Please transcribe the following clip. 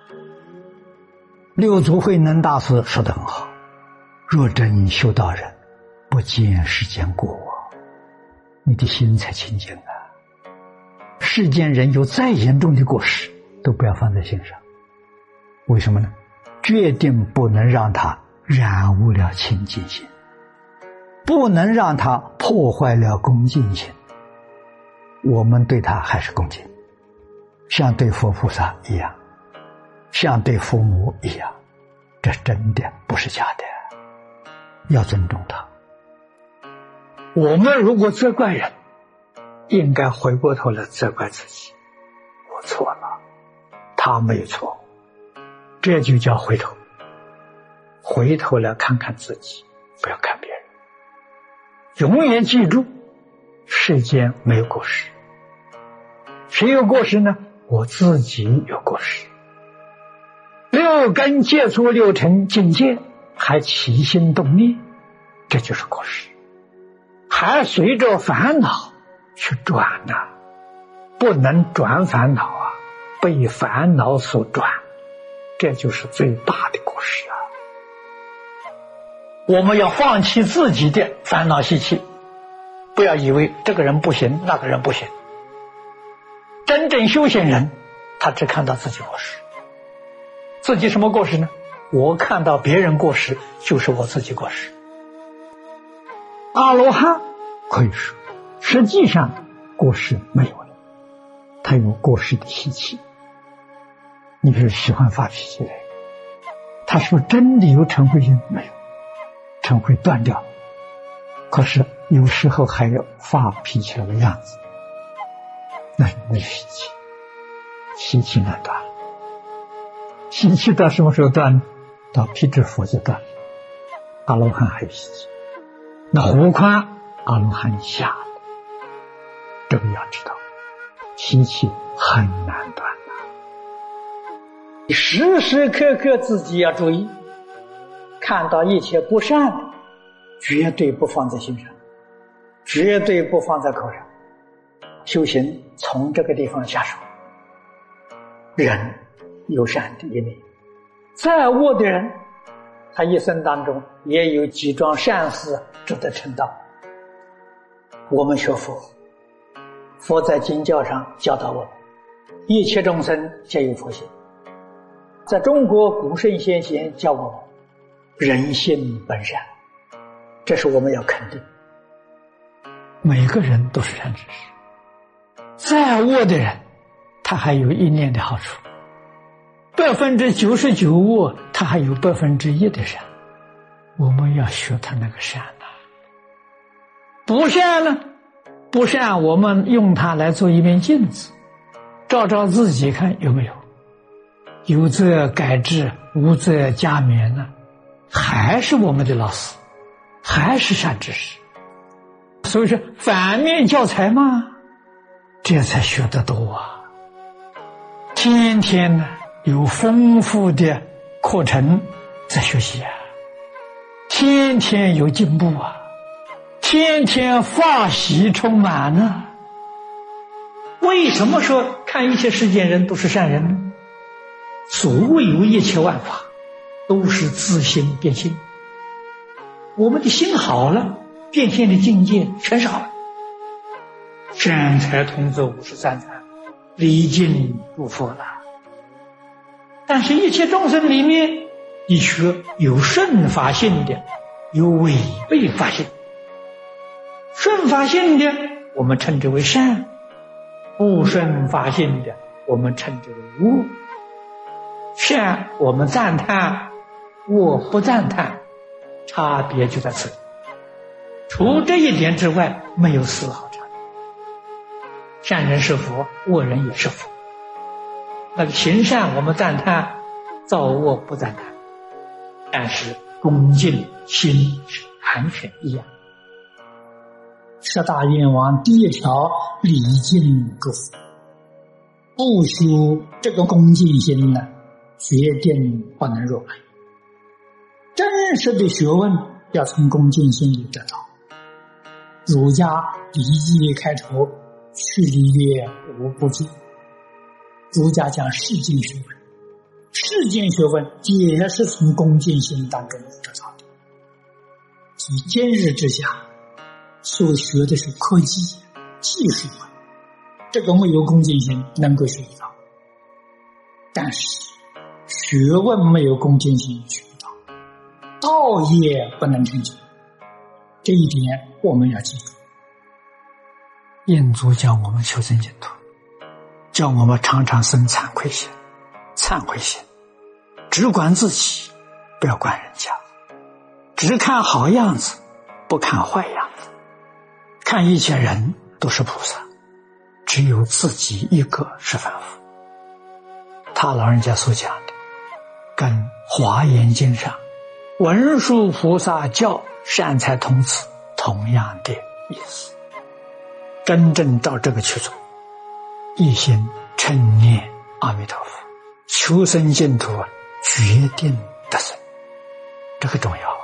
六祖慧能大师说得很好，若真修道人，不见世间过往，你的心才清净啊。世间人有再严重的过失，都不要放在心上。为什么呢？决定不能让他染污了清净心，不能让他破坏了恭敬心。我们对他还是恭敬，像对佛菩萨一样，像对父母一样，这真的不是假的，要尊重他。我们如果责怪人，应该回过头来责怪自己，我错了，他没有错，这就叫回头。回头来看看自己，不要看别人。永远记住，世间没有过失。谁有过失呢？我自己有过失。六根接触六尘境界，还起心动念，这就是过失。还随着烦恼去转呢，不能转烦恼啊，被烦恼所转，这就是最大的过失啊。我们要放弃自己的烦恼习气，不要以为这个人不行，那个人不行。真正修行人，他只看到自己过失。自己什么过失呢？我看到别人过失，就是我自己过失。阿罗汉可以说，实际上过失没有了，他有过失的习气。你比如喜欢发脾气的人，他是不是真的有嗔恚心？没有，嗔恚断掉，可是有时候还有发脾气的样子，那没有习气，习气难断。习气到什么时候断呢？到辟支佛就断了。阿罗汉还有习气，那何况阿罗汉以下的，这个要知道，习气很难断的。时时刻刻自己要注意，看到一切不善，绝对不放在心上，绝对不放在口上。修行从这个地方下手。人有善的一面，再恶的人，他一生当中也有几桩善事值得称道。我们学佛，佛在经教上教导我们，一切众生皆有佛性。在中国古圣先贤教我们，人性本善，这是我们要肯定。每个人都是善知识，再恶的人，他还有一念的好处，99%恶，他还有1%的善。我们要学他那个善啊。不善呢？不善，我们用它来做一面镜子，照照自己看有没有，有则改之，无则加勉呢，还是我们的老师，还是善知识。所以说反面教材嘛，这才学得多啊。天天呢有丰富的课程在学习啊，天天有进步啊，天天法喜充满呢。为什么说看一切世间人都是善人呢？所谓有一切万法都是自心变现，我们的心好了，变现的境界全少了。善财童子53参，礼敬诸佛了。但是一切众生里面，的确有顺法性的，有违背法性。顺法性的我们称之为善，不顺法性的我们称之为恶。善我们赞叹，恶不赞叹，差别就在此里。除这一点之外，没有丝毫差别。善人是佛，恶人也是佛。那个行善我们赞叹，造恶不赞叹，但是恭敬心是完全一样。十大愿望第一条，礼敬各佛。不修这个恭敬心呢，决定不能入门。真实的学问要从恭敬心里得到。儒家礼记开头，去礼乐无不敬。儒家讲世经学问， 世间学问也是从恭敬心当中得到的。所以今日之下所学的是科技技术，这个没有恭敬心能够学不到，但是学问没有恭敬心学不到，道业不能成就，这一点我们要记住。印祖教我们求生净土，叫我们常常生惭愧心，只管自己，不要管人家，只看好样子，不看坏样子，看一切人都是菩萨，只有自己一个是凡夫。他老人家所讲的跟《华严经》上文殊菩萨教善财童子同样的意思，真正照这个去做，一心称念阿弥陀佛，求生净土决定得生，这个重要。